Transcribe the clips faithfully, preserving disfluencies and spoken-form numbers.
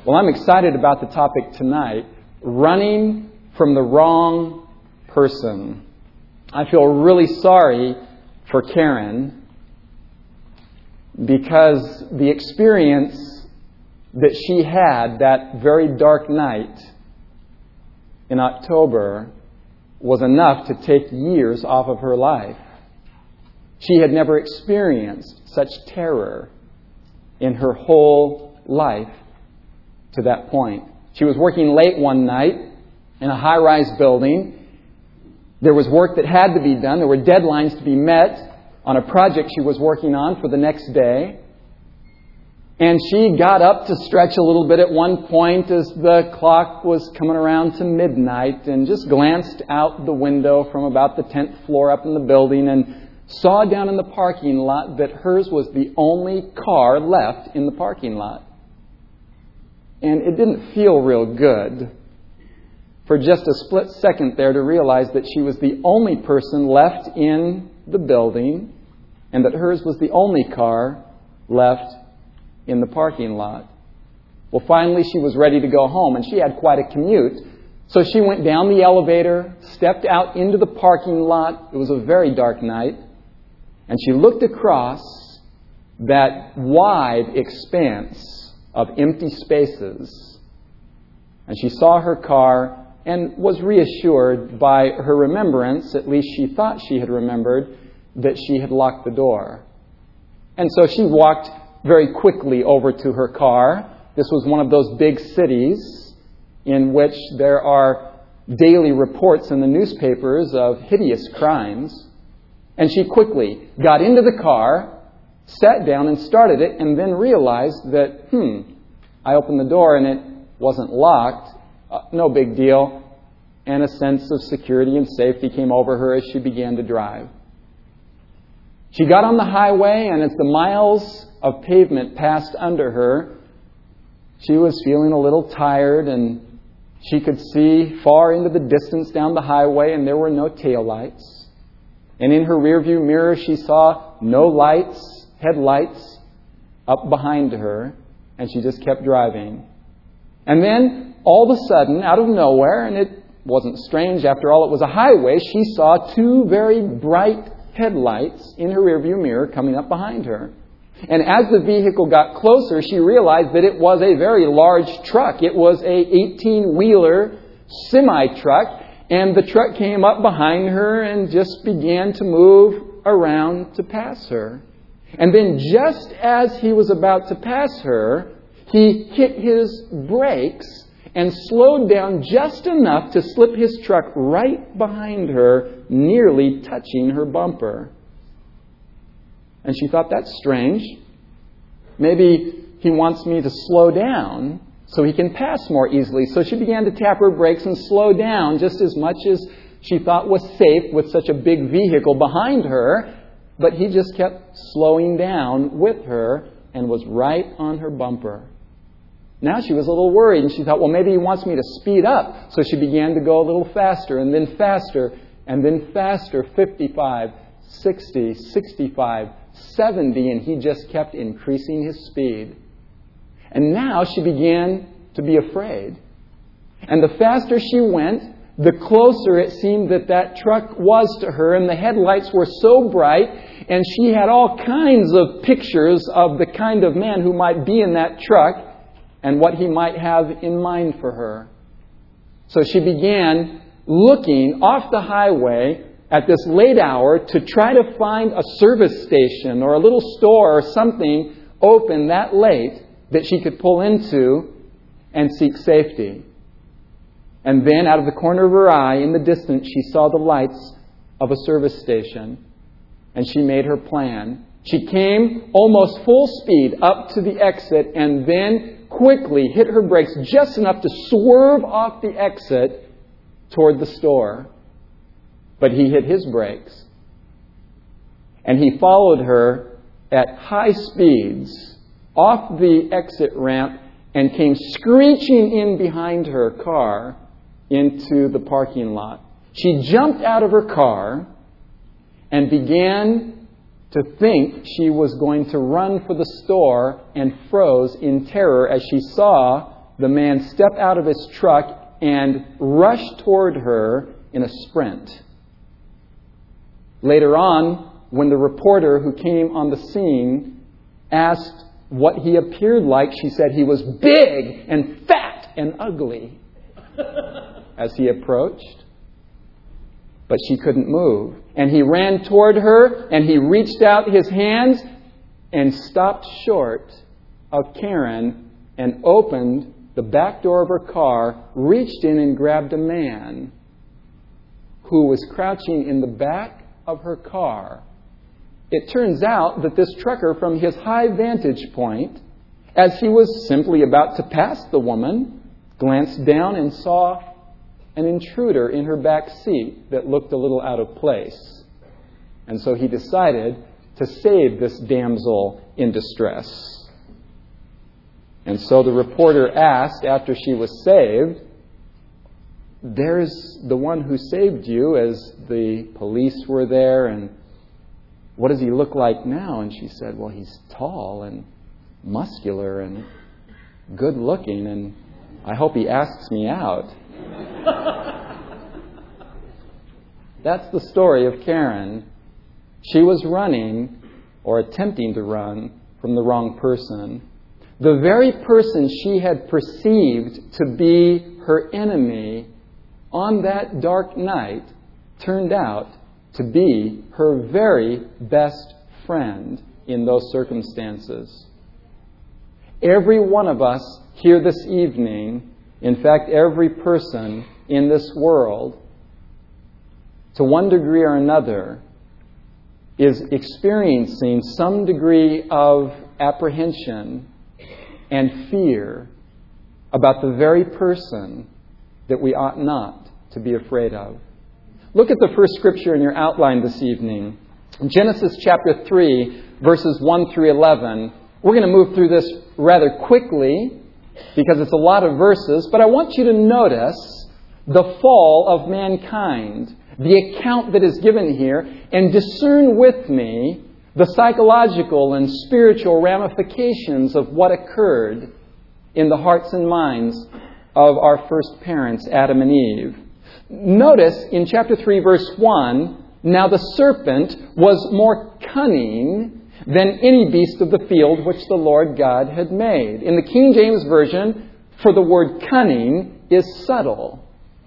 Well, I'm excited about the topic tonight, running from the wrong person. I feel really sorry for Karen because the experience that she had that very dark night in October was enough to take years off of her life. She had never experienced such terror in her whole life to that point. She was working late one night in a high-rise building. There was work that had to be done. There were deadlines to be met on a project she was working on for the next day. And she got up to stretch a little bit at one point as the clock was coming around to midnight and just glanced out the window from about the tenth floor up in the building and saw down in the parking lot that hers was the only car left in the parking lot. And it didn't feel real good for just a split second there to realize that she was the only person left in the building and that hers was the only car left in the parking lot. Well, finally she was ready to go home, and she had quite a commute. So she went down the elevator, stepped out into the parking lot. It was a very dark night. And she looked across that wide expanse of empty spaces. And she saw her car and was reassured by her remembrance, at least she thought she had remembered, that she had locked the door. And so she walked very quickly over to her car. This was one of those big cities in which there are daily reports in the newspapers of hideous crimes. And she quickly got into the car, sat down and started it, and then realized that, hmm, I opened the door and it wasn't locked. Uh, no big deal. And a sense of security and safety came over her as she began to drive. She got on the highway, and as the miles of pavement passed under her, she was feeling a little tired, and she could see far into the distance down the highway, and there were no taillights. And in her rearview mirror, she saw no lights, headlights up behind her, and she just kept driving. And then, all of a sudden, out of nowhere, and it wasn't strange, after all, it was a highway, she saw two very bright headlights in her rearview mirror coming up behind her. And as the vehicle got closer, she realized that it was a very large truck. It was a eighteen-wheeler semi-truck. And the truck came up behind her and just began to move around to pass her. And then just as he was about to pass her, he hit his brakes and slowed down just enough to slip his truck right behind her, nearly touching her bumper. And she thought, that's strange. Maybe he wants me to slow down so he can pass more easily. So she began to tap her brakes and slow down just as much as she thought was safe with such a big vehicle behind her. But he just kept slowing down with her and was right on her bumper. Now she was a little worried, and she thought, well, maybe he wants me to speed up. So she began to go a little faster, and then faster, and then faster, fifty-five, sixty, sixty-five, seventy, and he just kept increasing his speed. And now she began to be afraid. And the faster she went, the closer it seemed that that truck was to her, and the headlights were so bright, and she had all kinds of pictures of the kind of man who might be in that truck and what he might have in mind for her. So she began looking off the highway at this late hour to try to find a service station or a little store or something open that late that she could pull into and seek safety. And then out of the corner of her eye, in the distance, she saw the lights of a service station. And she made her plan. She came almost full speed up to the exit and then quickly hit her brakes just enough to swerve off the exit toward the store. But he hit his brakes. And he followed her at high speeds off the exit ramp and came screeching in behind her car into the parking lot. She jumped out of her car and began to think she was going to run for the store and froze in terror as she saw the man step out of his truck and rush toward her in a sprint. Later on, when the reporter who came on the scene asked what he appeared like, she said he was big and fat and ugly as he approached. But she couldn't move. And he ran toward her and he reached out his hands and stopped short of Karen and opened the back door of her car, reached in and grabbed a man who was crouching in the back of her car. It turns out that this trucker, from his high vantage point, as he was simply about to pass the woman, glanced down and saw an intruder in her back seat that looked a little out of place. And so he decided to save this damsel in distress. And so the reporter asked, after she was saved, "There's the one who saved you," as the police were there, "and what does he look like now?" And she said, "Well, he's tall and muscular and good looking, and I hope he asks me out." That's the story of Karen. She was running, or attempting to run, from the wrong person. The very person she had perceived to be her enemy on that dark night turned out to be her very best friend in those circumstances. Every one of us here this evening, in fact, every person in this world, to one degree or another, is experiencing some degree of apprehension and fear about the very person that we ought not to be afraid of. Look at the first scripture in your outline this evening. Genesis chapter three, verses one through eleven. We're going to move through this rather quickly because it's a lot of verses, but I want you to notice the fall of mankind, the account that is given here, and discern with me the psychological and spiritual ramifications of what occurred in the hearts and minds of our first parents, Adam and Eve. Notice in chapter three, verse one, "Now the serpent was more cunning than any beast of the field which the Lord God had made." In the King James Version, for the word cunning is subtle.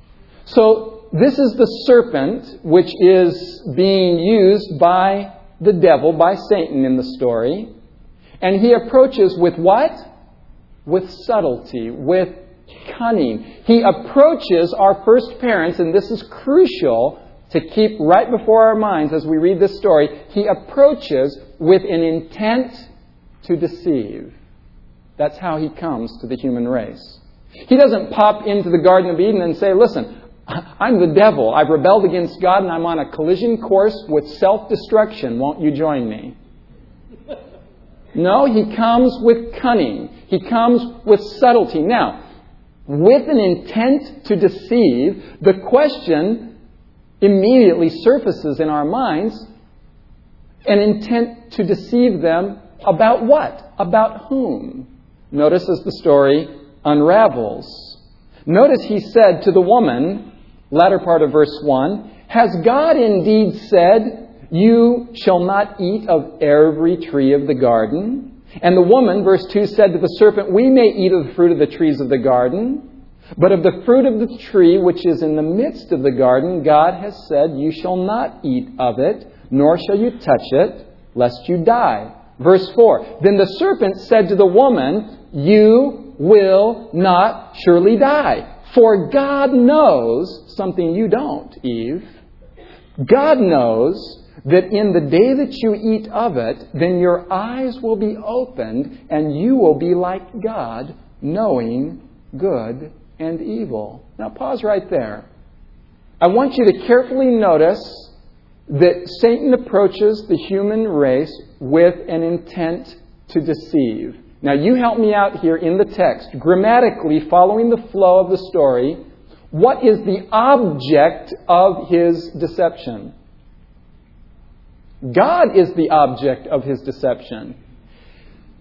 So this is the serpent which is being used by the devil, by Satan in the story. And he approaches with what? With subtlety, with cunning. He approaches our first parents, and this is crucial to keep right before our minds as we read this story. He approaches with an intent to deceive. That's how he comes to the human race. He doesn't pop into the Garden of Eden and say, "Listen, I'm the devil. I've rebelled against God and I'm on a collision course with self-destruction. Won't you join me?" No, he comes with cunning. He comes with subtlety. Now, with an intent to deceive, the question immediately surfaces in our minds, an intent to deceive them about what? About whom? Notice as the story unravels. Notice he said to the woman, latter part of verse one, "Has God indeed said, 'You shall not eat of every tree of the garden'?" And the woman, verse two, said to the serpent, "We may eat of the fruit of the trees of the garden, but of the fruit of the tree which is in the midst of the garden, God has said, 'You shall not eat of it, nor shall you touch it, lest you die.'" Verse four, "Then the serpent said to the woman, 'You will not surely die. For God knows,'" something you don't, Eve, "God knows that in the day that you eat of it, then your eyes will be opened and you will be like God, knowing good and evil." Now pause right there. I want you to carefully notice that Satan approaches the human race with an intent to deceive. Now you help me out here in the text. Grammatically, following the flow of the story, what is the object of his deception? God is the object of his deception.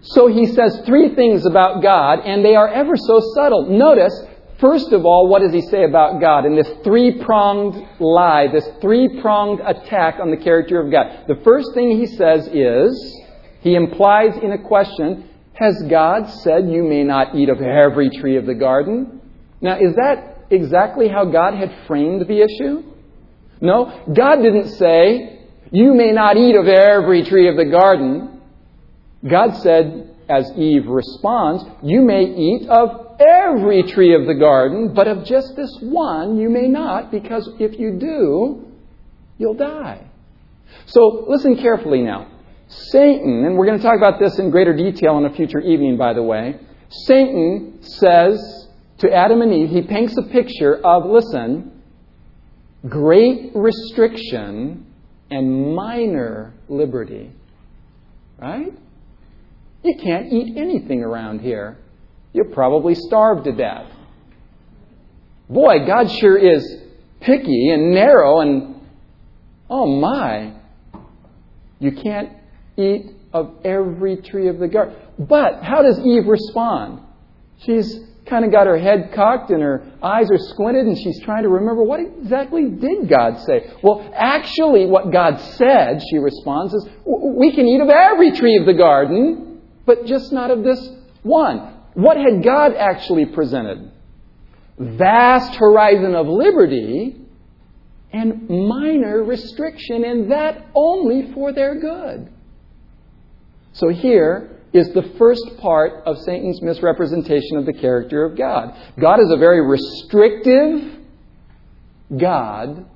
So he says three things about God, and they are ever so subtle. Notice, first of all, what does he say about God in this three-pronged lie, this three-pronged attack on the character of God? The first thing he says is, he implies in a question, has God said you may not eat of every tree of the garden? Now, is that exactly how God had framed the issue? No, God didn't say, you may not eat of every tree of the garden. God said, as Eve responds, you may eat of every tree of the garden, but of just this one you may not, because if you do, you'll die. So listen carefully now. Satan, and we're going to talk about this in greater detail on a future evening, by the way. Satan says to Adam and Eve, he paints a picture of, listen, great restriction and minor liberty. Right? You can't eat anything around here. You'll probably starve to death. Boy, God sure is picky and narrow and, oh my, you can't eat of every tree of the garden. But how does Eve respond? She's kind of got her head cocked and her eyes are squinted and she's trying to remember, what exactly did God say? Well, actually what God said, she responds, is we can eat of every tree of the garden, but just not of this one. What had God actually presented? Vast horizon of liberty and minor restriction, and that only for their good. So here is the first part of Satan's misrepresentation of the character of God. God is a very restrictive God,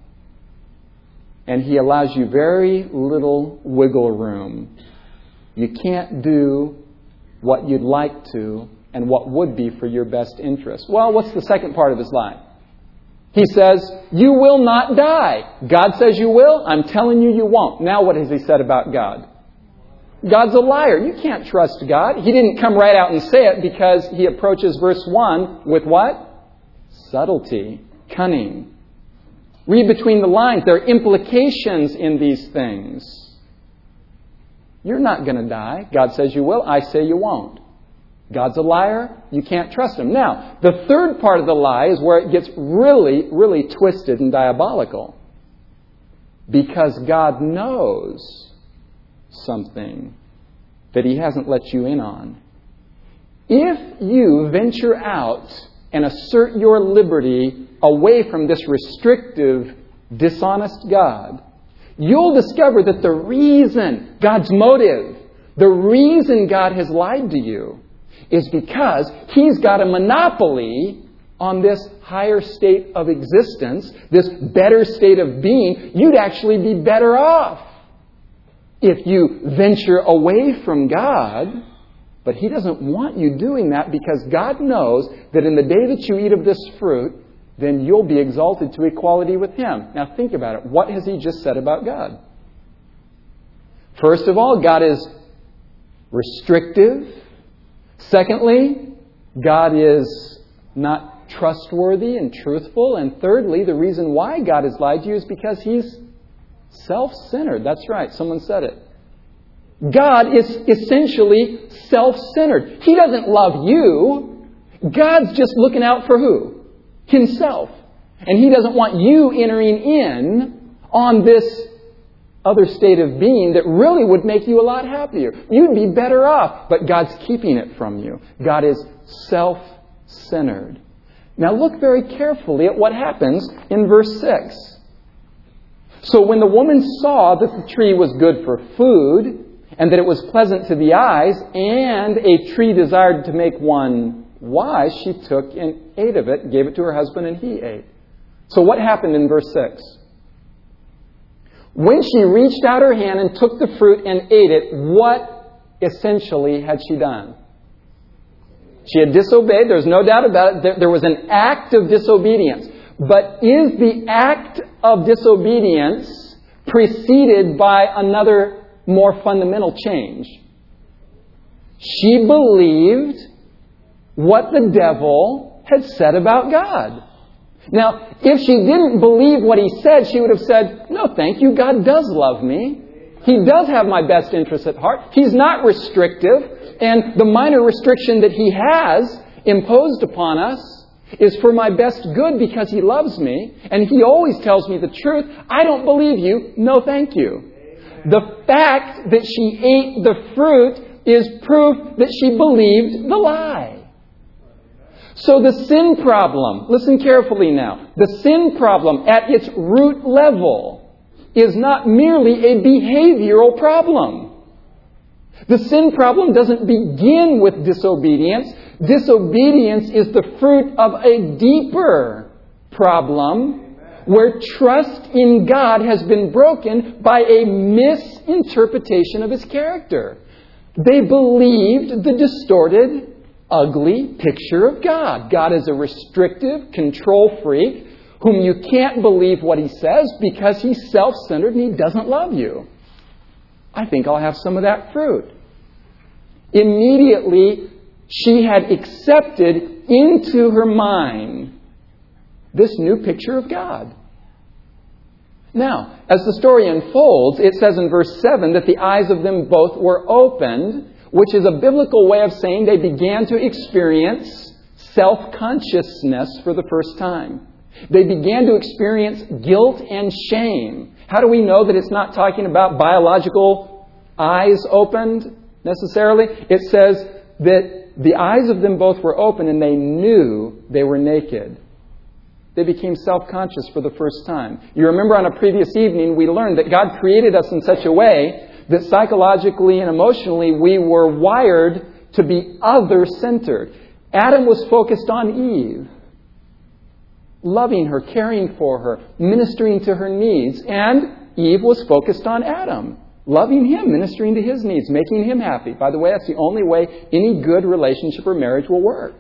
and He allows you very little wiggle room. You can't do what you'd like to and what would be for your best interest. Well, what's the second part of his lie? He says, you will not die. God says you will. I'm telling you, you won't. Now what has he said about God? God's a liar. You can't trust God. He didn't come right out and say it because he approaches verse one with what? Subtlety, cunning. Read between the lines. There are implications in these things. You're not going to die. God says you will. I say you won't. God's a liar. You can't trust him. Now, the third part of the lie is where it gets really, really twisted and diabolical. Because God knows something that he hasn't let you in on. If you venture out and assert your liberty away from this restrictive, dishonest God, you'll discover that the reason, God's motive, the reason God has lied to you is because he's got a monopoly on this higher state of existence, this better state of being. You'd actually be better off if you venture away from God. But he doesn't want you doing that because God knows that in the day that you eat of this fruit, then you'll be exalted to equality with him. Now think about it. What has he just said about God? First of all, God is restrictive. Secondly, God is not trustworthy and truthful. And thirdly, the reason why God has lied to you is because he's self-centered. That's right. Someone said it. God is essentially self-centered. He doesn't love you. God's just looking out for who? Himself. And he doesn't want you entering in on this other state of being that really would make you a lot happier. You'd be better off, but God's keeping it from you. God is self-centered. Now look very carefully at what happens in verse six. So when the woman saw that the tree was good for food, and that it was pleasant to the eyes, and a tree desired to make one wise, she took and ate of it, gave it to her husband, and he ate. So what happened in verse six? When she reached out her hand and took the fruit and ate it, what essentially had she done? She had disobeyed. There's no doubt about it. There was an act of disobedience. But is the act of disobedience preceded by another more fundamental change? She believed what the devil had said about God. Now, if she didn't believe what he said, she would have said, no, thank you, God does love me. He does have my best interests at heart. He's not restrictive. And the minor restriction that He has imposed upon us is for my best good because He loves me. And He always tells me the truth. I don't believe you. No, thank you. The fact that she ate the fruit is proof that she believed the lie. So the sin problem, listen carefully now, the sin problem at its root level is not merely a behavioral problem. The sin problem doesn't begin with disobedience. Disobedience is the fruit of a deeper problem where trust in God has been broken by a misinterpretation of His character. They believed the distorted, ugly picture of God. God is a restrictive control freak whom you can't believe what He says because He's self-centered and He doesn't love you. I think I'll have some of that fruit. Immediately, she had accepted into her mind this new picture of God. Now, as the story unfolds, it says in verse seven that the eyes of them both were opened, which is a biblical way of saying they began to experience self-consciousness for the first time. They began to experience guilt and shame. How do we know that it's not talking about biological eyes opened necessarily? It says that the eyes of them both were open and they knew they were naked. They became self-conscious for the first time. You remember on a previous evening we learned that God created us in such a way that psychologically and emotionally we were wired to be other-centered. Adam was focused on Eve, loving her, caring for her, ministering to her needs. And Eve was focused on Adam, loving him, ministering to his needs, making him happy. By the way, that's the only way any good relationship or marriage will work.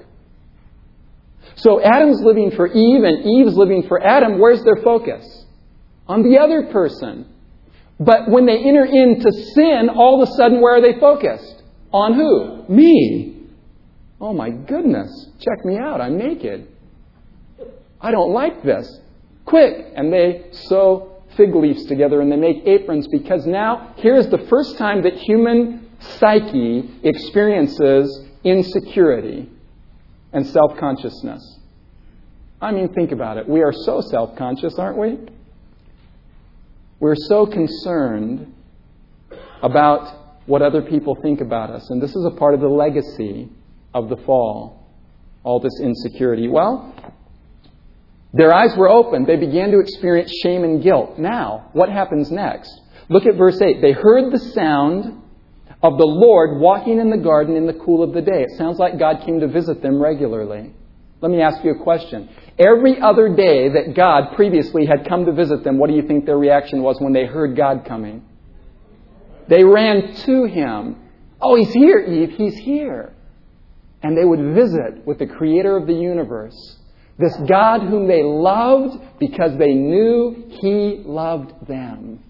So Adam's living for Eve and Eve's living for Adam. Where's their focus? On the other person. But when they enter into sin, all of a sudden, where are they focused? On who? Me. Oh my goodness. Check me out. I'm naked. I don't like this. Quick. And they sew fig leaves together and they make aprons because now here's the first time that human psyche experiences insecurity and self-consciousness. I mean, think about it. We are so self-conscious, aren't we? We're so concerned about what other people think about us. And this is a part of the legacy of the fall. All this insecurity. Well, their eyes were opened. They began to experience shame and guilt. Now, what happens next? Look at verse eight. They heard the sound of the Lord walking in the garden in the cool of the day. It sounds like God came to visit them regularly. Let me ask you a question. Every other day that God previously had come to visit them, what do you think their reaction was when they heard God coming? They ran to Him. Oh, He's here, Eve. He's here. And they would visit with the Creator of the universe. This God whom they loved because they knew He loved them.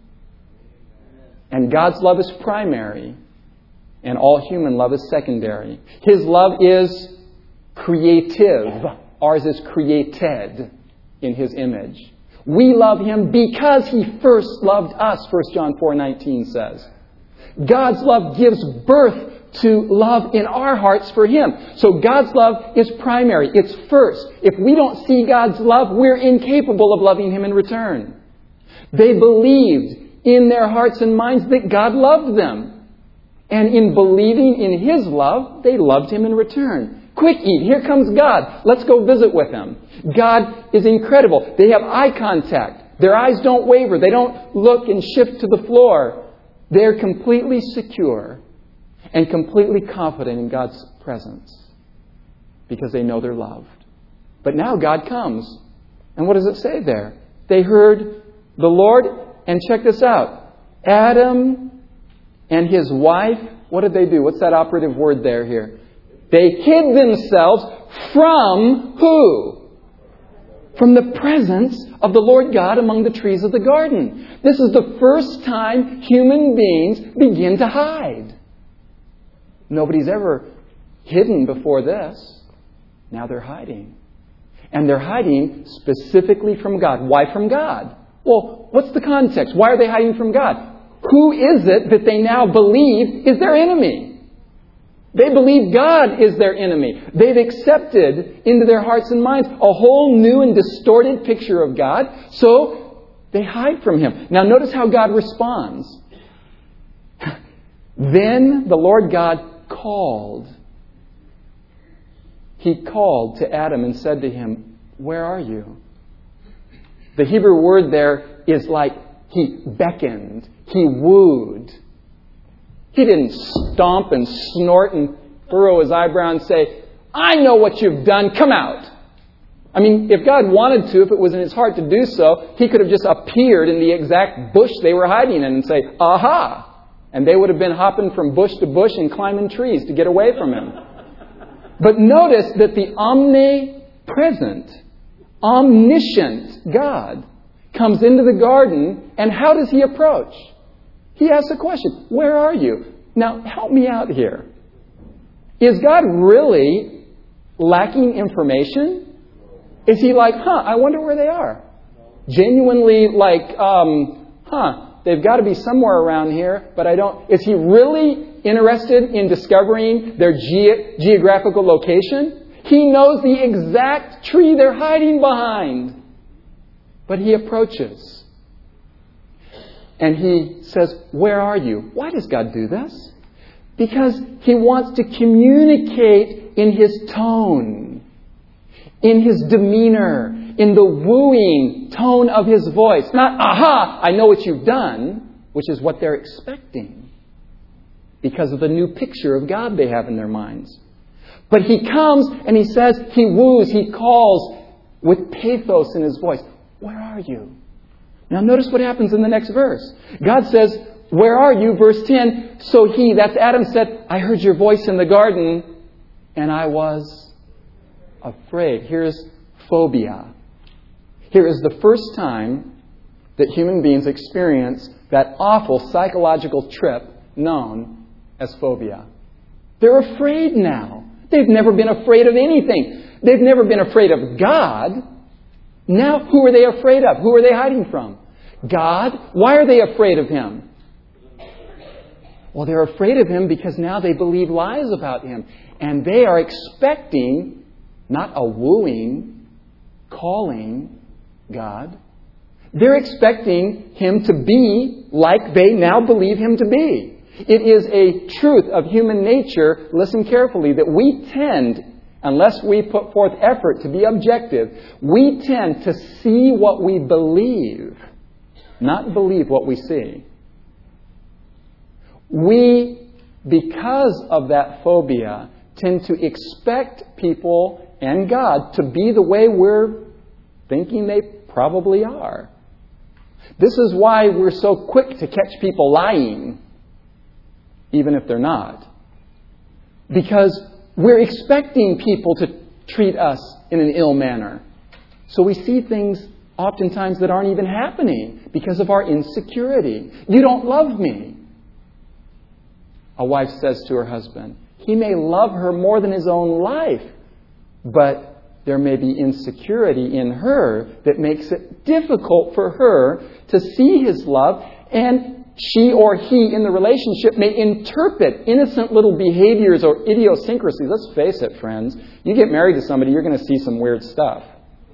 And God's love is primary. And all human love is secondary. His love is creative. Ours is created in His image. We love Him because He first loved us, First John four nineteen says. God's love gives birth to love in our hearts for Him. So God's love is primary. It's first. If we don't see God's love, we're incapable of loving Him in return. They believed in their hearts and minds that God loved them. And in believing in His love, they loved Him in return. Quick, Eve, here comes God. Let's go visit with Him. God is incredible. They have eye contact. Their eyes don't waver. They don't look and shift to the floor. They're completely secure and completely confident in God's presence because they know they're loved. But now God comes. And what does it say there? They heard the Lord, and check this out. Adam and his wife, what did they do? What's that operative word there here? They hid themselves from who? From the presence of the Lord God among the trees of the garden. This is the first time human beings begin to hide. Nobody's ever hidden before this. Now they're hiding. And they're hiding specifically from God. Why from God? Well, what's the context? Why are they hiding from God? Who is it that they now believe is their enemy? They believe God is their enemy. They've accepted into their hearts and minds a whole new and distorted picture of God, so they hide from Him. Now notice how God responds. Then the Lord God called. He called to Adam and said to him, "Where are you?" The Hebrew word there is like He beckoned. He wooed. He didn't stomp and snort and furrow His eyebrow and say, "I know what you've done. Come out." I mean, if God wanted to, if it was in His heart to do so, He could have just appeared in the exact bush they were hiding in and say, "Aha!" And they would have been hopping from bush to bush and climbing trees to get away from Him. But notice that the omnipresent, omniscient God comes into the garden, and how does He approach? He asks a question, "Where are you?" Now, help me out here. Is God really lacking information? Is He like, huh, I wonder where they are? Genuinely like, um, huh, they've got to be somewhere around here, but I don't... Is He really interested in discovering their ge- geographical location? He knows the exact tree they're hiding behind. But He approaches. And He says, "Where are you?" Why does God do this? Because He wants to communicate in His tone, in His demeanor, in the wooing tone of His voice. Not, "Aha, I know what you've done," which is what they're expecting because of the new picture of God they have in their minds. But He comes and He says, He woos, He calls with pathos in His voice. "Where are you?" Now notice what happens in the next verse. God says, "Where are you?" Verse ten, "So he," that's Adam, said, "I heard your voice in the garden, and I was afraid." Here's phobia. Here is the first time that human beings experience that awful psychological trip known as phobia. They're afraid now. They've never been afraid of anything. They've never been afraid of God. Now, who are they afraid of? Who are they hiding from? God. Why are they afraid of Him? Well, they're afraid of Him because now they believe lies about Him. And they are expecting not a wooing, calling God. They're expecting Him to be like they now believe Him to be. It is a truth of human nature, listen carefully, that we tend, unless we put forth effort to be objective, we tend to see what we believe, not believe what we see. We, because of that phobia, tend to expect people and God to be the way we're thinking they probably are. This is why we're so quick to catch people lying, even if they're not. Because we're expecting people to treat us in an ill manner. So we see things oftentimes that aren't even happening because of our insecurity. "You don't love me." A wife says to her husband, he may love her more than his own life, but there may be insecurity in her that makes it difficult for her to see his love, and she or he in the relationship may interpret innocent little behaviors or idiosyncrasies. Let's face it, friends. You get married to somebody, you're going to see some weird stuff.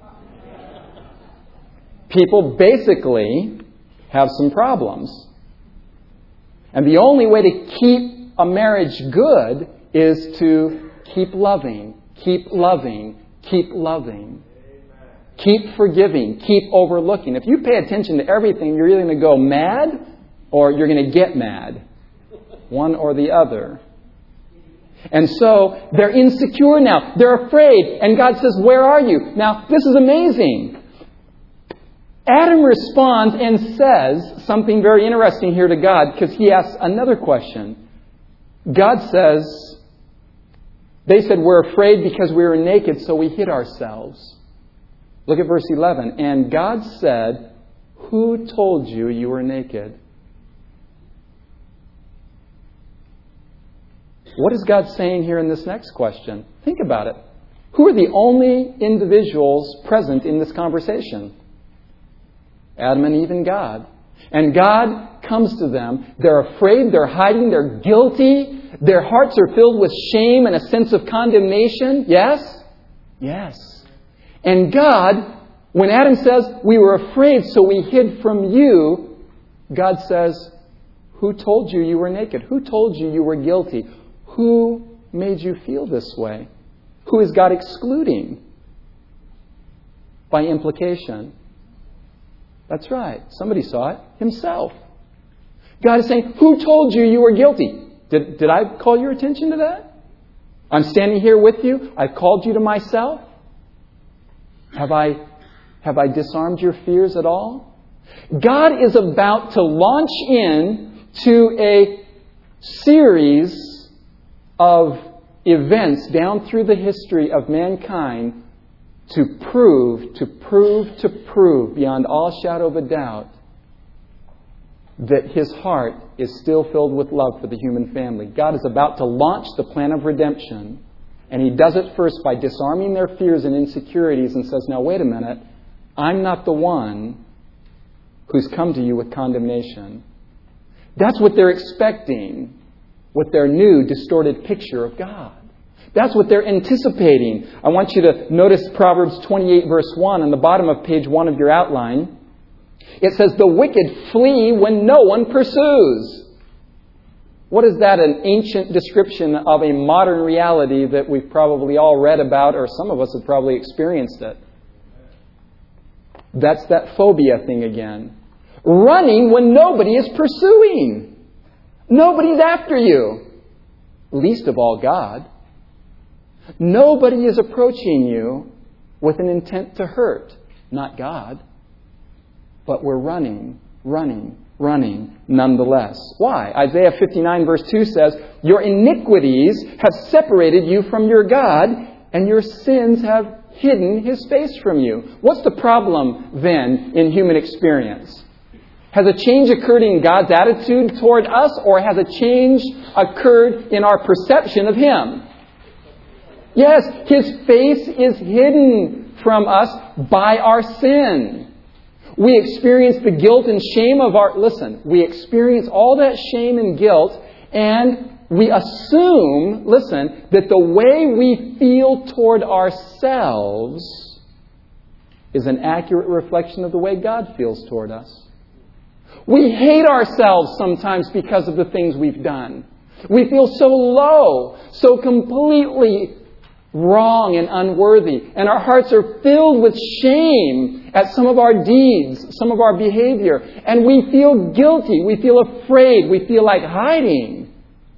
People basically have some problems. And the only way to keep a marriage good is to keep loving, keep loving, keep loving. Keep forgiving, keep overlooking. If you pay attention to everything, you're either going to go mad or you're going to get mad. One or the other. And so they're insecure now. They're afraid. And God says, "Where are you?" Now, this is amazing. Adam responds and says something very interesting here to God, because he asks another question. God says, they said, "We're afraid because we were naked, so we hid ourselves." Look at verse eleven. "And God said, 'Who told you you were naked?'" What is God saying here in this next question? Think about it. Who are the only individuals present in this conversation? Adam and Eve and God. And God comes to them. They're afraid, they're hiding, they're guilty. Their hearts are filled with shame and a sense of condemnation. Yes? Yes. And God, when Adam says, we were afraid, so we hid from you, God says, who told you you were naked? Who told you you were guilty? Who made you feel this way? Who is God excluding? By implication. That's right. Somebody saw it. Himself. God is saying, who told you you were guilty? Did, did I call your attention to that? I'm standing here with you. I've called you to myself. Have I, have I disarmed your fears at all? God is about to launch in to a series of events down through the history of mankind to prove, to prove, to prove beyond all shadow of a doubt that His heart is still filled with love for the human family. God is about to launch the plan of redemption, and He does it first by disarming their fears and insecurities and says, now wait a minute, I'm not the one who's come to you with condemnation. That's what they're expecting with their new distorted picture of God. That's what they're anticipating. I want you to notice Proverbs twenty-eight verse one on the bottom of page one of your outline. It says, the wicked flee when no one pursues. What is that? An ancient description of a modern reality that we've probably all read about, or some of us have probably experienced it. That's that phobia thing again. Running when nobody is pursuing. Nobody's after you. Least of all God. Nobody is approaching you with an intent to hurt. Not God. But we're running, running, running nonetheless. Why? Isaiah fifty-nine verse two says, your iniquities have separated you from your God, and your sins have hidden His face from you. What's the problem then in human experience? Has a change occurred in God's attitude toward us, or has a change occurred in our perception of Him? Yes, His face is hidden from us by our sin. We experience the guilt and shame of our... Listen, we experience all that shame and guilt, and we assume, listen, that the way we feel toward ourselves is an accurate reflection of the way God feels toward us. We hate ourselves sometimes because of the things we've done. We feel so low, so completely wrong and unworthy. And our hearts are filled with shame at some of our deeds, some of our behavior. And we feel guilty. We feel afraid. We feel like hiding.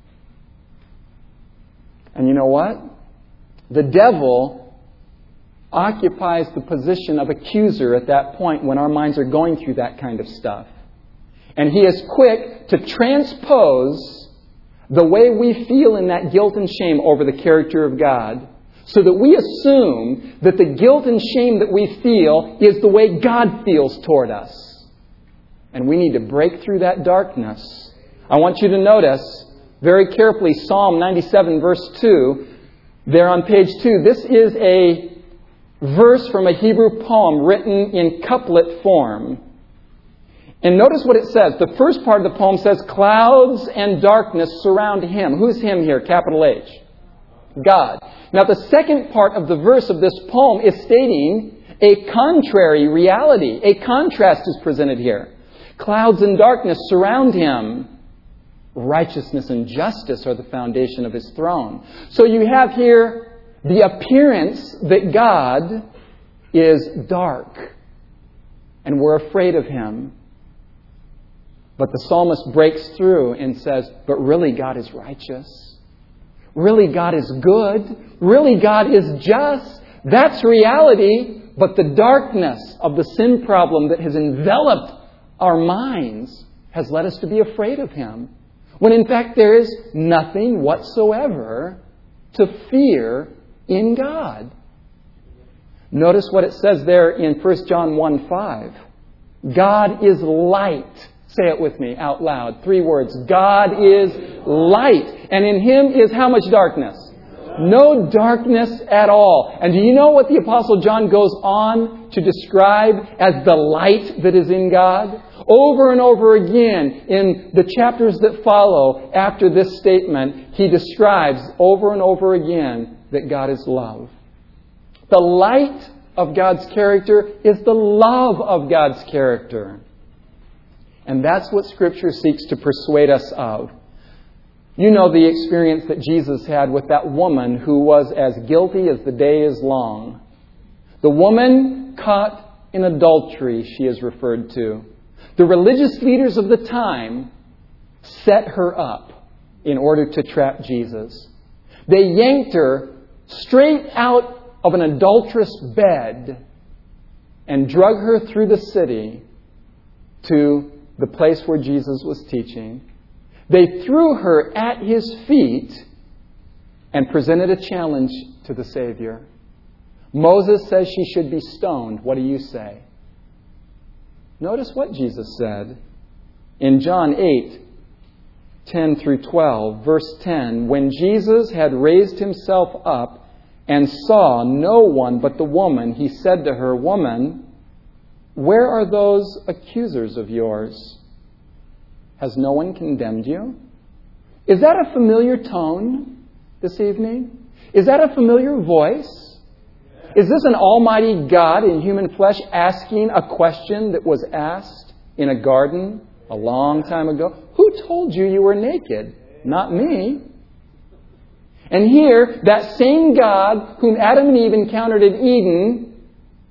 And you know what? The devil occupies the position of accuser at that point when our minds are going through that kind of stuff. And he is quick to transpose the way we feel in that guilt and shame over the character of God, so that we assume that the guilt and shame that we feel is the way God feels toward us. And we need to break through that darkness. I want you to notice very carefully Psalm ninety-seven verse two. There on page two. This is a verse from a Hebrew poem written in couplet form. And notice what it says. The first part of the poem says, clouds and darkness surround Him. Who's Him here? Capital H. God. Now the second part of the verse of this poem is stating a contrary reality. A contrast is presented here. Clouds and darkness surround Him. Righteousness and justice are the foundation of His throne. So you have here the appearance that God is dark. And we're afraid of Him. But the psalmist breaks through and says, but really God is righteous. Really God is good. Really God is just. That's reality. But the darkness of the sin problem that has enveloped our minds has led us to be afraid of Him. When in fact there is nothing whatsoever to fear in God. Notice what it says there in First John one five. God is light. Say it with me out loud. Three words. God is light. And in Him is how much darkness? No darkness at all. And do you know what the Apostle John goes on to describe as the light that is in God? Over and over again in the chapters that follow after this statement, he describes over and over again that God is love. The light of God's character is the love of God's character. And that's what Scripture seeks to persuade us of. You know the experience that Jesus had with that woman who was as guilty as the day is long. The woman caught in adultery, she is referred to. The religious leaders of the time set her up in order to trap Jesus. They yanked her straight out of an adulterous bed and drug her through the city to the place where Jesus was teaching. They threw her at His feet and presented a challenge to the Savior. Moses says she should be stoned. What do you say? Notice what Jesus said in John eight, ten through twelve, verse ten. When Jesus had raised Himself up and saw no one but the woman, He said to her, "Woman, where are those accusers of yours? Has no one condemned you?" Is that a familiar tone this evening? Is that a familiar voice? Is this an almighty God in human flesh asking a question that was asked in a garden a long time ago? Who told you you were naked? Not me. And here, that same God whom Adam and Eve encountered in Eden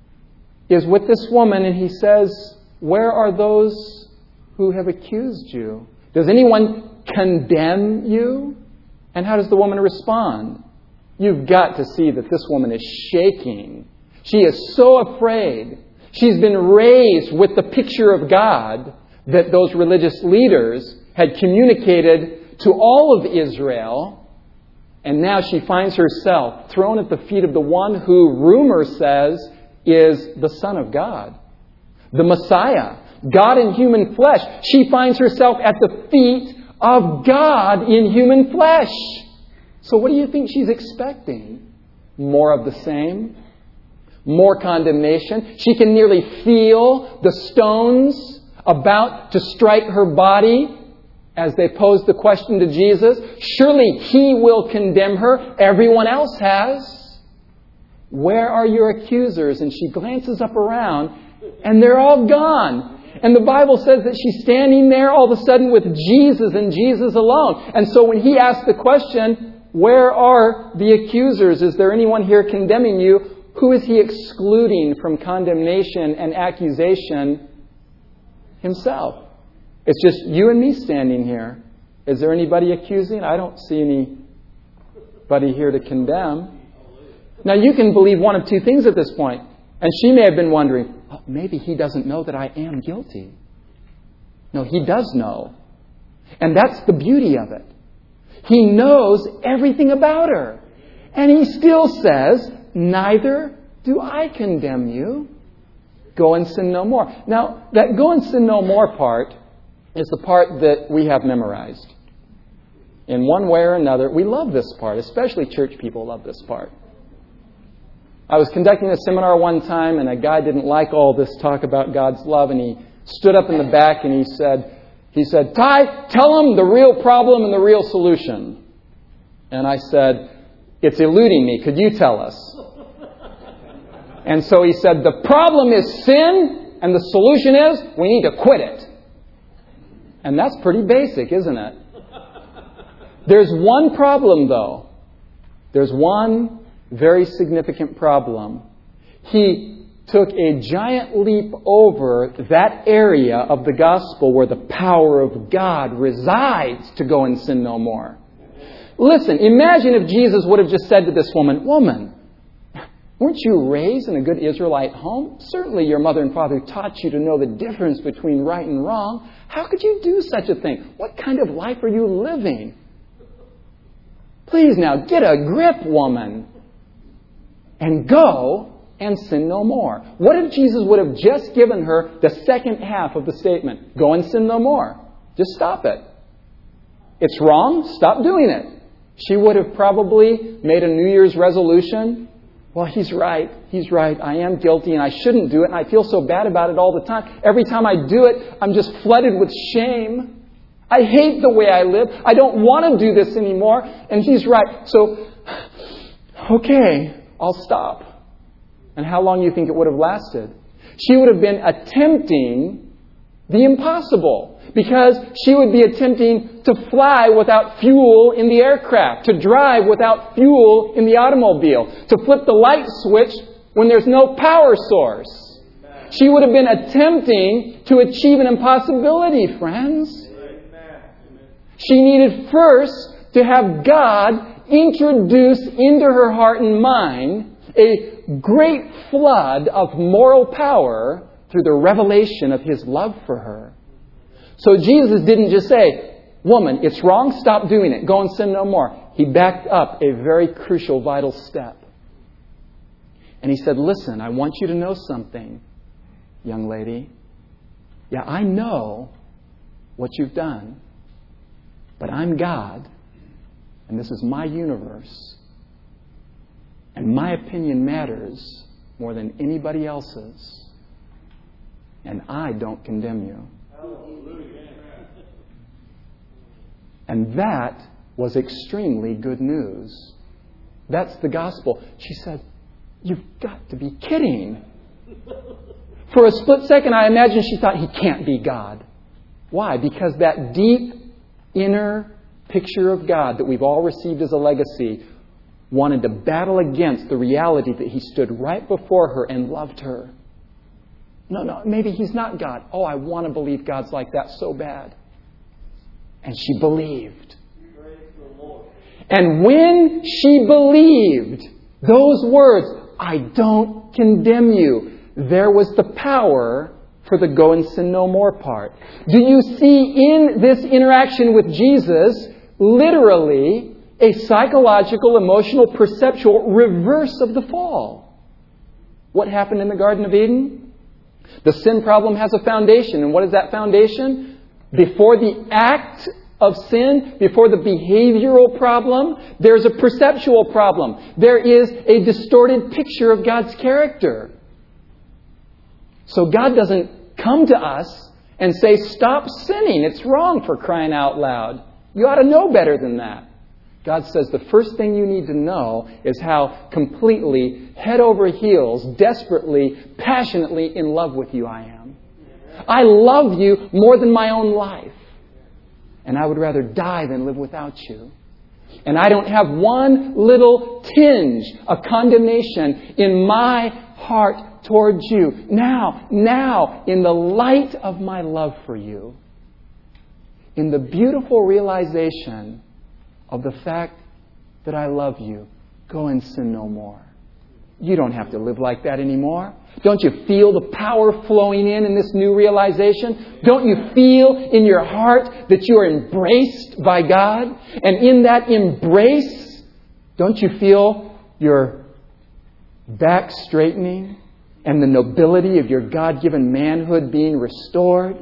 is with this woman, and He says, "Where are those who have accused you? Does anyone condemn you?" And how does the woman respond? You've got to see that this woman is shaking. She is so afraid. She's been raised with the picture of God that those religious leaders had communicated to all of Israel. And now she finds herself thrown at the feet of the one who rumor says is the Son of God, the Messiah, God in human flesh. She finds herself at the feet of God in human flesh. So what do you think she's expecting? More of the same? More condemnation? She can nearly feel the stones about to strike her body as they pose the question to Jesus. Surely He will condemn her. Everyone else has. Where are your accusers? And she glances up around, and they're all gone. And the Bible says that she's standing there all of a sudden with Jesus and Jesus alone. And so when He asks the question, where are the accusers? Is there anyone here condemning you? Who is He excluding from condemnation and accusation? Himself. It's just you and me standing here. Is there anybody accusing? I don't see anybody here to condemn. Now you can believe one of two things at this point. And she may have been wondering, oh, maybe He doesn't know that I am guilty. No, He does know. And that's the beauty of it. He knows everything about her. And He still says, neither do I condemn you. Go and sin no more. Now, that go and sin no more part is the part that we have memorized. In one way or another, we love this part. Especially church people love this part. I was conducting a seminar one time, and a guy didn't like all this talk about God's love, and he stood up in the back and he said, He said, "Ty, tell them the real problem and the real solution." And I said, "It's eluding me. Could you tell us?" And so he said, "The problem is sin, and the solution is we need to quit it." And that's pretty basic, isn't it? There's one problem, though. There's one very significant problem. He took a giant leap over that area of the gospel where the power of God resides to go and sin no more. Listen, imagine if Jesus would have just said to this woman, "Woman, weren't you raised in a good Israelite home? Certainly your mother and father taught you to know the difference between right and wrong. How could you do such a thing? What kind of life are you living? Please now, get a grip, woman, and go and sin no more." What if Jesus would have just given her the second half of the statement? Go and sin no more. Just stop it. It's wrong. Stop doing it. She would have probably made a New Year's resolution. well, he's right. He's right. I am guilty and I shouldn't do it. And I feel so bad about it all the time. Every time I do it, I'm just flooded with shame. I hate the way I live. I don't want to do this anymore. And he's right. So, okay, I'll stop. And how long do you think it would have lasted? She would have been attempting the impossible. Because she would be attempting to fly without fuel in the aircraft, to drive without fuel in the automobile, to flip the light switch when there's no power source. She would have been attempting to achieve an impossibility, friends. She needed first to have God introduce into her heart and mind a great flood of moral power through the revelation of His love for her. So Jesus didn't just say, woman, it's wrong, stop doing it, go and sin no more. He backed up a very crucial, vital step. And He said, listen, I want you to know something, young lady. Yeah, I know what you've done. But I'm God, and this is my universe. And my opinion matters more than anybody else's. And I don't condemn you. And that was extremely good news. That's the gospel. She said, you've got to be kidding. For a split second, I imagine she thought, He can't be God. Why? Because that deep inner picture of God that we've all received as a legacy wanted to battle against the reality that He stood right before her and loved her. No, no, maybe He's not God. Oh, I want to believe God's like that so bad. And she believed. And when she believed those words, I don't condemn you, there was the power for the go and sin no more part. Do you see in this interaction with Jesus, literally, a psychological, emotional, perceptual reverse of the fall? What happened in the Garden of Eden? The sin problem has a foundation. And what is that foundation? Before the act of sin, before the behavioral problem, there's a perceptual problem. There is a distorted picture of God's character. So God doesn't come to us and say, stop sinning. It's wrong, for crying out loud. You ought to know better than that. God says the first thing you need to know is how completely, head over heels, desperately, passionately in love with you I am. I love you more than my own life. And I would rather die than live without you. And I don't have one little tinge of condemnation in my heart towards you. Now, now, in the light of my love for you, in the beautiful realization of the fact that I love you, go and sin no more. You don't have to live like that anymore. Don't you feel the power flowing in in this new realization? Don't you feel in your heart that you are embraced by God? And in that embrace, don't you feel your back straightening and the nobility of your God-given manhood being restored?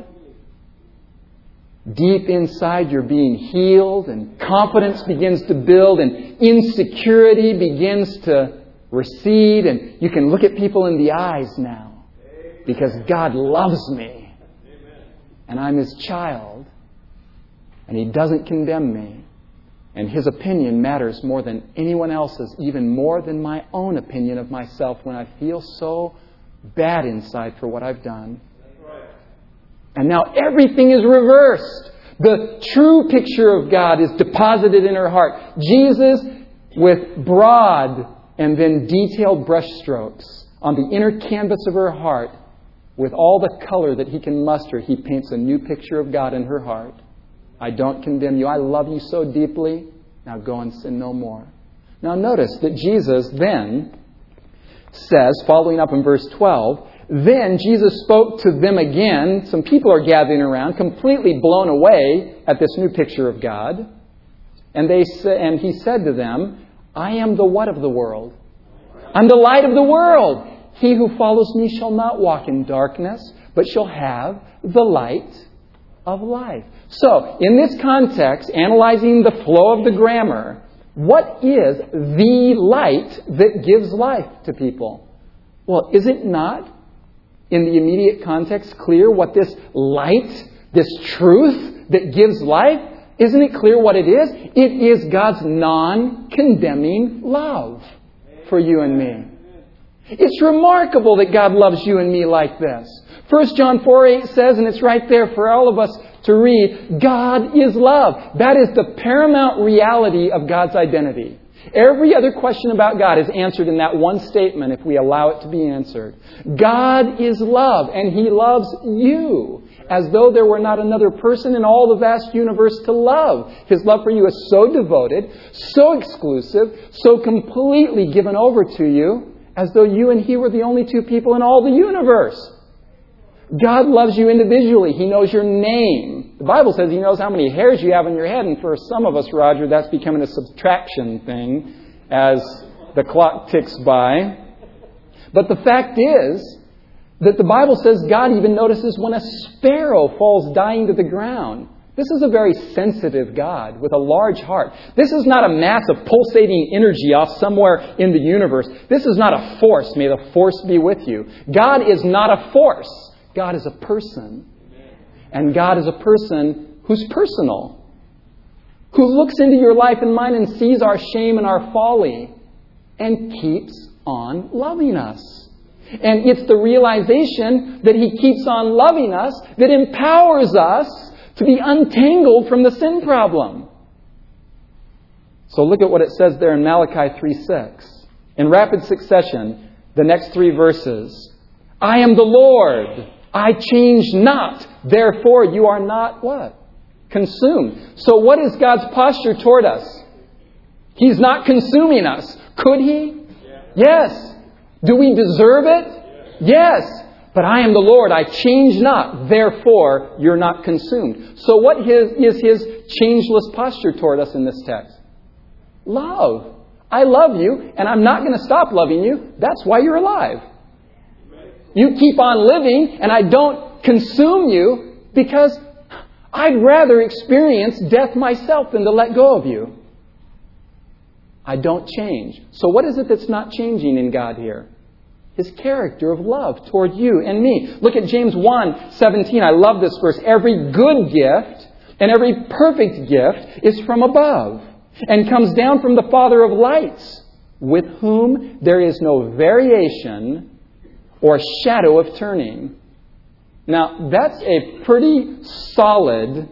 Deep inside, you're being healed, and confidence begins to build, and insecurity begins to recede, and you can look at people in the eyes now because God loves me and I'm His child and He doesn't condemn me, and His opinion matters more than anyone else's, even more than my own opinion of myself when I feel so bad inside for what I've done. And now everything is reversed. The true picture of God is deposited in her heart. Jesus, with broad and then detailed brushstrokes on the inner canvas of her heart, with all the color that He can muster, He paints a new picture of God in her heart. I don't condemn you. I love you so deeply. Now go and sin no more. Now notice that Jesus then says, following up in verse twelve, then Jesus spoke to them again. Some people are gathering around, completely blown away at this new picture of God. And they sa- and He said to them, I am the what of the world? I'm the light of the world. He who follows me shall not walk in darkness, but shall have the light of life. So, in this context, analyzing the flow of the grammar, What is the light that gives life to people? Well, is it not, in the immediate context, clear what this light, this truth that gives life, isn't it clear what it is? It is God's non-condemning love for you and me. It's remarkable that God loves you and me like this. First John four eight says, and it's right there for all of us to read, God is love. That is the paramount reality of God's identity. Every other question about God is answered in that one statement if we allow it to be answered. God is love, and He loves you as though there were not another person in all the vast universe to love. His love for you is so devoted, so exclusive, so completely given over to you, as though you and He were the only two people in all the universe. God loves you individually. He knows your name. The Bible says He knows how many hairs you have on your head. And for some of us, Roger, that's becoming a subtraction thing as the clock ticks by. But the fact is that the Bible says God even notices when a sparrow falls dying to the ground. This is a very sensitive God with a large heart. This is not a mass of pulsating energy off somewhere in the universe. This is not a force. May the force be with you. God is not a force. God is a person. And God is a person who's personal. Who looks into your life and mine and sees our shame and our folly and keeps on loving us. And it's the realization that He keeps on loving us that empowers us to be untangled from the sin problem. So look at what it says there in Malachi three six. In rapid succession, the next three verses. I am the Lord. I change not. Therefore, you are not what? Consumed. So what is God's posture toward us? He's not consuming us. Could He? Yes. Do we deserve it? Yes. But I am the Lord. I change not. Therefore, you're not consumed. So what is His changeless posture toward us in this text? Love. I love you, and I'm not going to stop loving you. That's why you're alive. You keep on living, and I don't consume you because I'd rather experience death myself than to let go of you. I don't change. So what is it that's not changing in God here? His character of love toward you and me. Look at James one seventeen. I love this verse. Every good gift and every perfect gift is from above and comes down from the Father of lights, with whom there is no variation or shadow of turning. Now, that's a pretty solid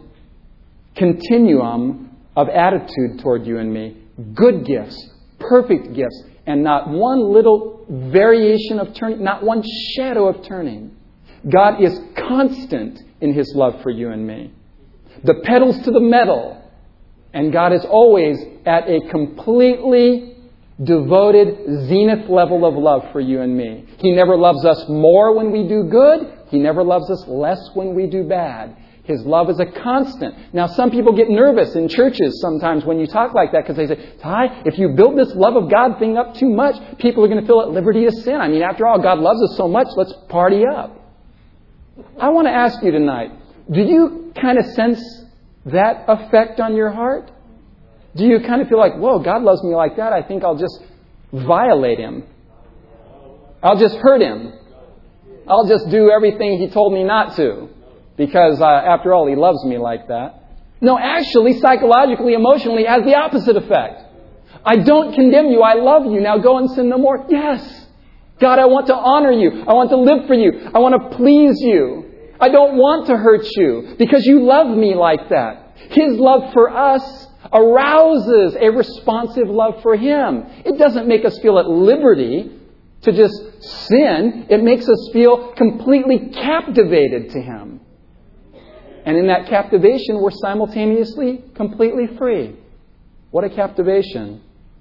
continuum of attitude toward you and me. Good gifts, perfect gifts, and not one little variation of turning, not one shadow of turning. God is constant in His love for you and me. The pedals to the metal. And God is always at a completely devoted zenith level of love for you and me. He never loves us more when we do good. He never loves us less when we do bad. His love is a constant. Now, some people get nervous in churches sometimes when you talk like that because they say, Ty, if you build this love of God thing up too much, people are going to feel at liberty to sin. I mean, after all, God loves us so much, let's party up. I want to ask you tonight, do you kind of sense that effect on your heart? Do you kind of feel like, whoa, God loves me like that? I think I'll just violate Him. I'll just hurt Him. I'll just do everything He told me not to. Because, uh, after all, He loves me like that. No, actually, psychologically, emotionally, it has the opposite effect. I don't condemn you. I love you. Now go and sin no more. Yes. God, I want to honor you. I want to live for you. I want to please you. I don't want to hurt you because you love me like that. His love for us arouses a responsive love for Him. It doesn't make us feel at liberty to just sin. It makes us feel completely captivated to Him. And in that captivation, we're simultaneously completely free. What a captivation.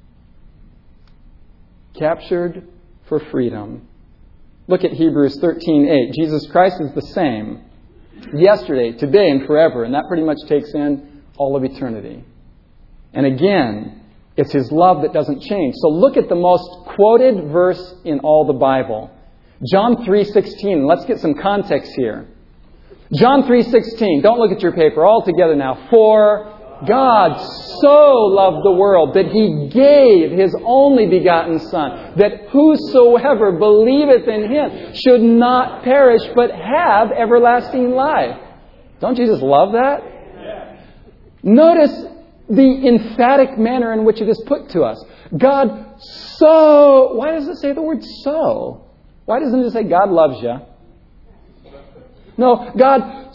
Captured for freedom. Look at Hebrews thirteen eight. Jesus Christ is the same yesterday, today, and forever. And that pretty much takes in all of eternity. And again, it's His love that doesn't change. So look at the most quoted verse in all the Bible. John three sixteen. Let's get some context here. John three sixteen. Don't look at your paper. All together now. For God so loved the world that He gave His only begotten Son, that whosoever believeth in Him should not perish but have everlasting life. Don't you just love that? Notice the emphatic manner in which it is put to us. God so... Why does it say the word so? Why doesn't it say God loves you? No, God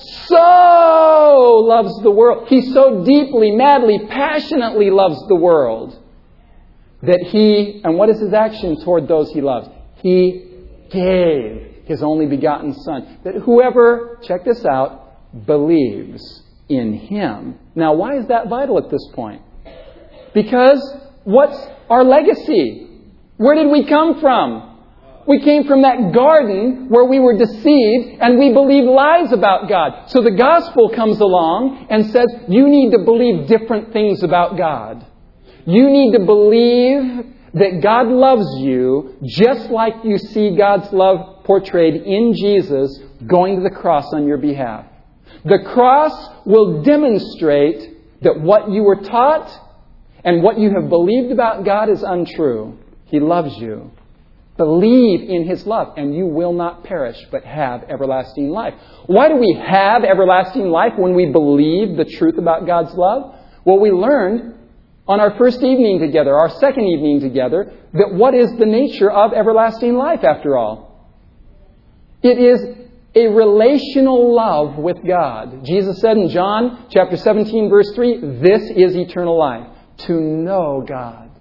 so loves the world. He so deeply, madly, passionately loves the world that He, and what is His action toward those He loves? He gave His only begotten Son, that whoever, check this out, believes in Him. Now, why is that vital at this point? Because what's our legacy? Where did we come from? We came from that garden where we were deceived and we believed lies about God. So the gospel comes along and says, you need to believe different things about God. You need to believe that God loves you just like you see God's love portrayed in Jesus going to the cross on your behalf. The cross will demonstrate that what you were taught and what you have believed about God is untrue. He loves you. Believe in His love, and you will not perish, but have everlasting life. Why do we have everlasting life when we believe the truth about God's love? Well, we learned on our first evening together, our second evening together, that what is the nature of everlasting life, after all? It is a relational love with God. Jesus said in John chapter seventeen, verse three, this is eternal life, to know God,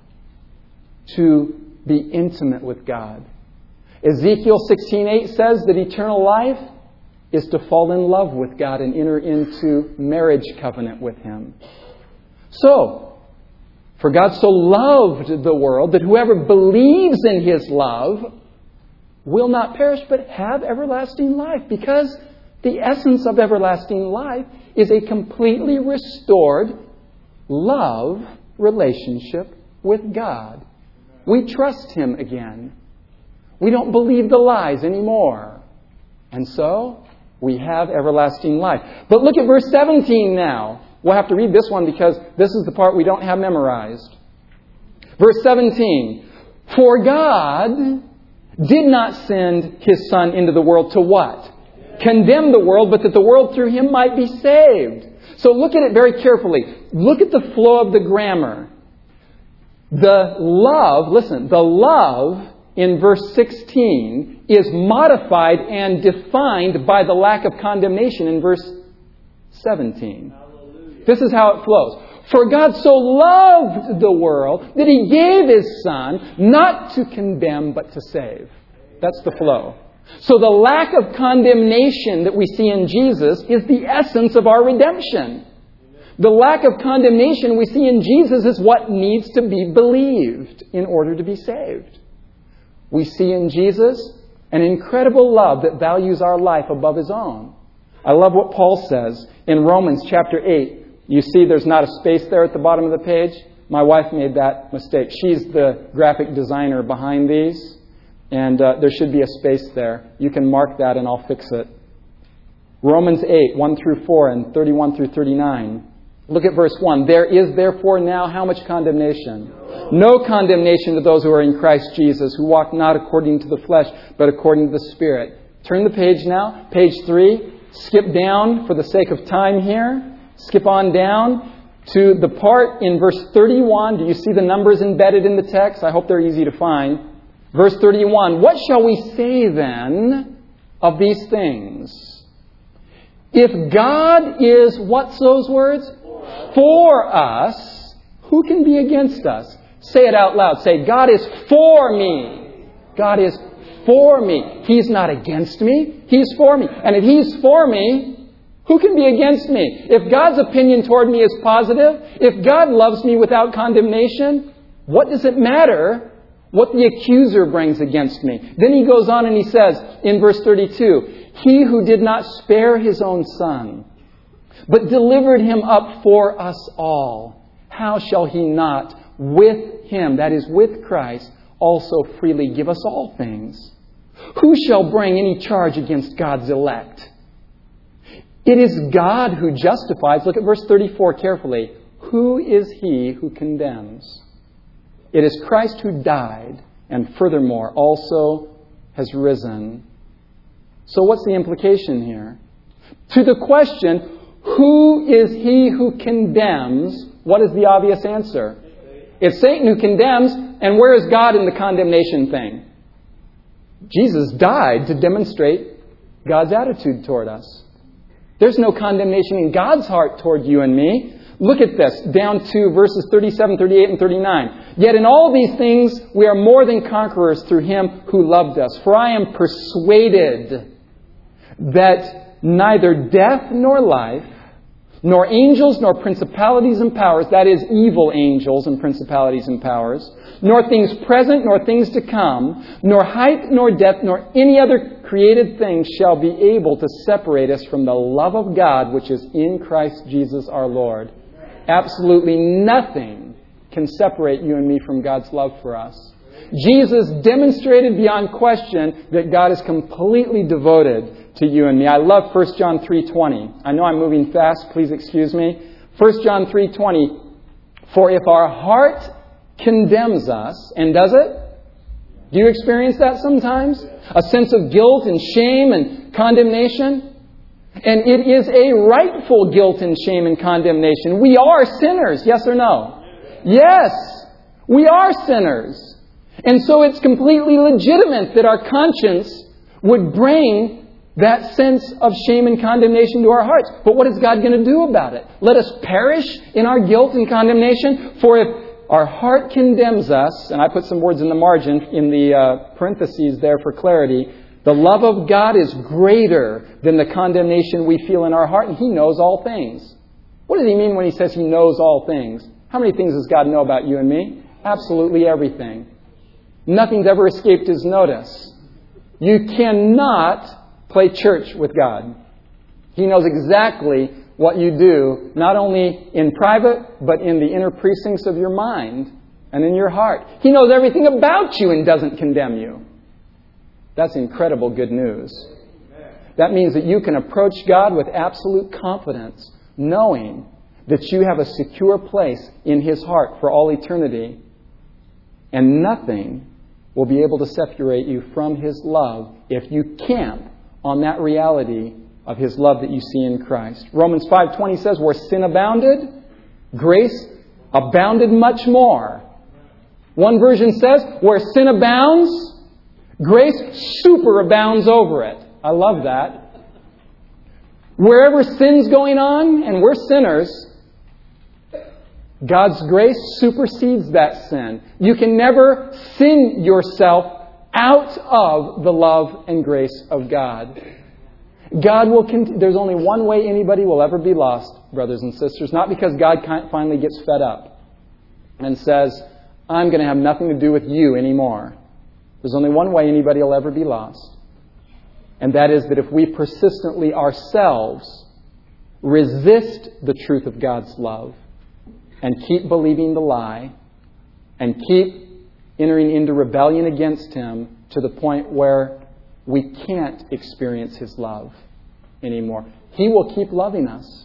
to be intimate with God. Ezekiel sixteen eight says that eternal life is to fall in love with God and enter into marriage covenant with Him. So, for God so loved the world that whoever believes in His love will not perish but have everlasting life, because the essence of everlasting life is a completely restored love relationship with God. We trust Him again. We don't believe the lies anymore. And so, we have everlasting life. But look at verse seventeen now. We'll have to read this one because this is the part we don't have memorized. Verse seventeen. For God did not send His Son into the world to what? Condemn the world, but that the world through Him might be saved. So look at it very carefully. Look at the flow of the grammar. The love, listen, the love in verse sixteen is modified and defined by the lack of condemnation in verse seventeen. Hallelujah. This is how it flows. For God so loved the world that He gave His Son not to condemn but to save. That's the flow. So the lack of condemnation that we see in Jesus is the essence of our redemption. The lack of condemnation we see in Jesus is what needs to be believed in order to be saved. We see in Jesus an incredible love that values our life above His own. I love what Paul says in Romans chapter eight. You see there's not a space there at the bottom of the page? My wife made that mistake. She's the graphic designer behind these. And uh, there should be a space there. You can mark that and I'll fix it. Romans eight, one through four and thirty-one through thirty-nine. Look at verse one. There is therefore now how much condemnation? No condemnation to those who are in Christ Jesus, who walk not according to the flesh, but according to the Spirit. Turn the page now. Page three. Skip down for the sake of time here. Skip on down to the part in verse thirty-one. Do you see the numbers embedded in the text? I hope they're easy to find. Verse thirty-one. What shall we say then of these things? If God is, what's those words? For us, who can be against us? Say it out loud. Say, God is for me. God is for me. He's not against me. He's for me. And if He's for me, who can be against me? If God's opinion toward me is positive, if God loves me without condemnation, what does it matter what the accuser brings against me? Then he goes on and he says in verse thirty-two, He who did not spare His own Son, but delivered Him up for us all, how shall He not with Him, that is with Christ, also freely give us all things? Who shall bring any charge against God's elect? It is God who justifies. Look at verse thirty-four carefully. who is he who condemns? It is Christ who died and furthermore also has risen. So what's the implication here? To the question, who is he who condemns? What is the obvious answer? It's Satan who condemns, and where is God in the condemnation thing? Jesus died to demonstrate God's attitude toward us. There's no condemnation in God's heart toward you and me. Look at this, down to verses thirty-seven, thirty-eight, and thirty-nine. Yet in all these things we are more than conquerors through Him who loved us. For I am persuaded that neither death nor life, nor angels, nor principalities and powers, that is, evil angels and principalities and powers, nor things present, nor things to come, nor height, nor depth, nor any other created thing shall be able to separate us from the love of God which is in Christ Jesus our Lord. Absolutely nothing can separate you and me from God's love for us. Jesus demonstrated beyond question that God is completely devoted to you and me. I love First John three twenty. I know I'm moving fast. Please excuse me. First John three twenty. For if our heart condemns us, and does it? Do you experience that sometimes? A sense of guilt and shame and condemnation? And it is a rightful guilt and shame and condemnation. We are sinners, yes or no? Yes, we are sinners. And so it's completely legitimate that our conscience would bring that sense of shame and condemnation to our hearts. But what is God going to do about it? Let us perish in our guilt and condemnation? For if our heart condemns us, and I put some words in the margin, in the uh, parentheses there for clarity, the love of God is greater than the condemnation we feel in our heart, and He knows all things. What does He mean when He says He knows all things? How many things does God know about you and me? Absolutely everything. Nothing's ever escaped His notice. You cannot play church with God. He knows exactly what you do, not only in private, but in the inner precincts of your mind and in your heart. He knows everything about you and doesn't condemn you. That's incredible good news. That means that you can approach God with absolute confidence, knowing that you have a secure place in His heart for all eternity, and nothing will be able to separate you from His love if you camp on that reality of His love that you see in Christ. Romans five twenty says, where sin abounded, grace abounded much more. One version says, where sin abounds, grace superabounds over it. I love that. Wherever sin's going on, and we're sinners, God's grace supersedes that sin. You can never sin yourself out of the love and grace of God. God will. Cont- There's only one way anybody will ever be lost, brothers and sisters. Not because God finally gets fed up and says, I'm going to have nothing to do with you anymore. There's only one way anybody will ever be lost. And that is that if we persistently ourselves resist the truth of God's love and keep believing the lie and keep entering into rebellion against Him to the point where we can't experience His love anymore. He will keep loving us.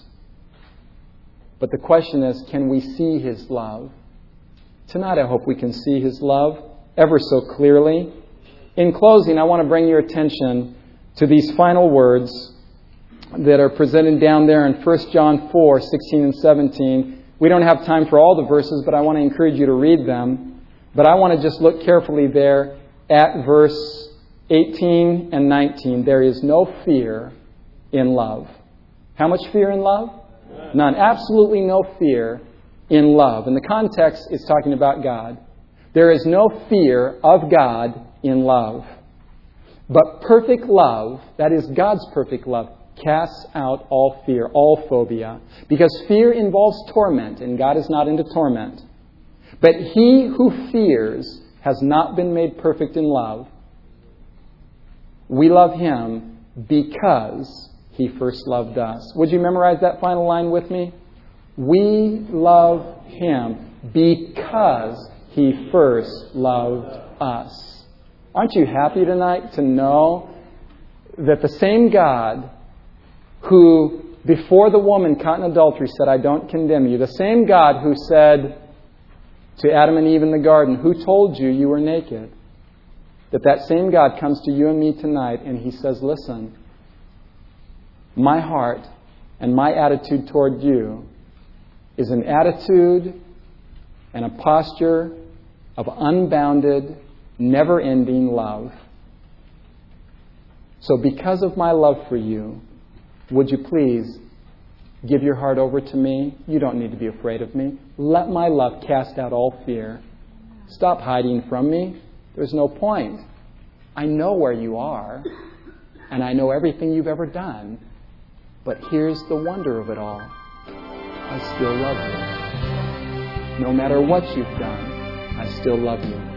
But the question is, can we see His love? Tonight I hope we can see His love ever so clearly. In closing, I want to bring your attention to these final words that are presented down there in First John four, sixteen and seventeen. We don't have time for all the verses, but I want to encourage you to read them. But I want to just look carefully there at verse eighteen and nineteen. There is no fear in love. How much fear in love? None. Absolutely no fear in love. And the context is talking about God. There is no fear of God in love. But perfect love, that is God's perfect love, casts out all fear, all phobia. Because fear involves torment, and God is not into torment. But he who fears has not been made perfect in love. We love Him because He first loved us. Would you memorize that final line with me? We love Him because He first loved us. Aren't you happy tonight to know that the same God who before the woman caught in adultery said, I don't condemn you, the same God who said to Adam and Eve in the garden, who told you you were naked, that that same God comes to you and me tonight and He says, listen, my heart and my attitude toward you is an attitude and a posture of unbounded, never-ending love. So because of my love for you, would you please give your heart over to me? You don't need to be afraid of me. Let my love cast out all fear. Stop hiding from me. There's no point. I know where you are, and I know everything you've ever done. But here's the wonder of it all. I still love you. No matter what you've done, I still love you.